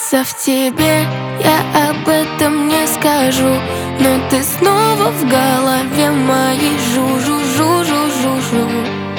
нравится в тебе, я об этом не скажу, но ты снова в голове моей жу-жу-жу-жу-жу-жу.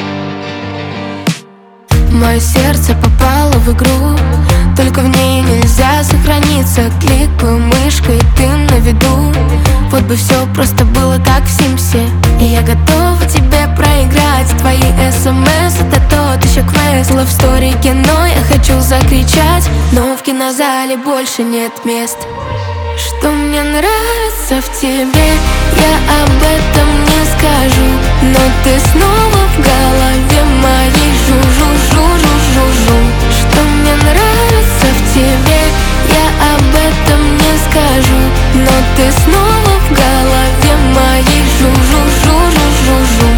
Мое сердце попало в игру, только в ней нельзя сохраниться. Кликаю мышкой, ты на виду. Вот бы все просто было как в Симсе, и я готова тебе проиграть. Твои СМС — это тот еще квест. Love story кино, я хочу закричать, но в кинозале больше нет мест. Что мне нравится в тебе, я об этом не скажу, но ты снова в голове моей жу-жу-жу-жу-жу-жу. Что мне нравится в тебе, я об этом не скажу, но ты снова в голове моей жу-жу-жу-жу-жу-жу.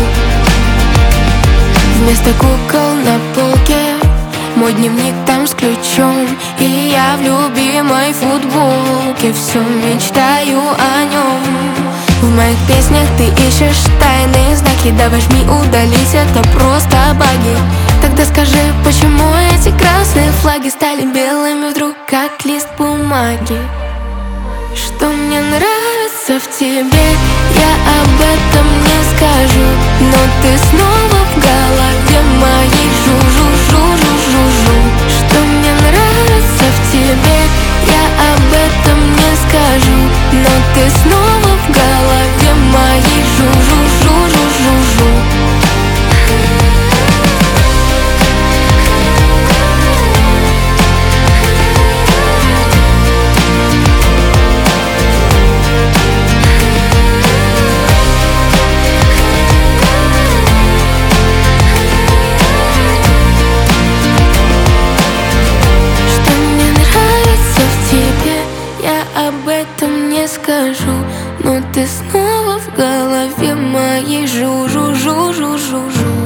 Вместо кукол на полке мой дневник там с ключом, и я в любимой футболке все мечтаю о нем. В моих песнях ты ищешь тайные знаки, да возьми удалить, это просто баги. Тогда скажи, почему эти красные флаги стали белыми вдруг, как лист бумаги? Что мне нравится в тебе, я об этом не скажу, но ты снова в голове моей жу-жу-жу-жу-жу-жу. Что мне нравится в тебе, я об этом не скажу, но ты снова в голове моей жу-жу-жу-жу-жу-жу. Об этом не скажу, но ты снова в голове моей жу-жу-жу-жу-жу-жу.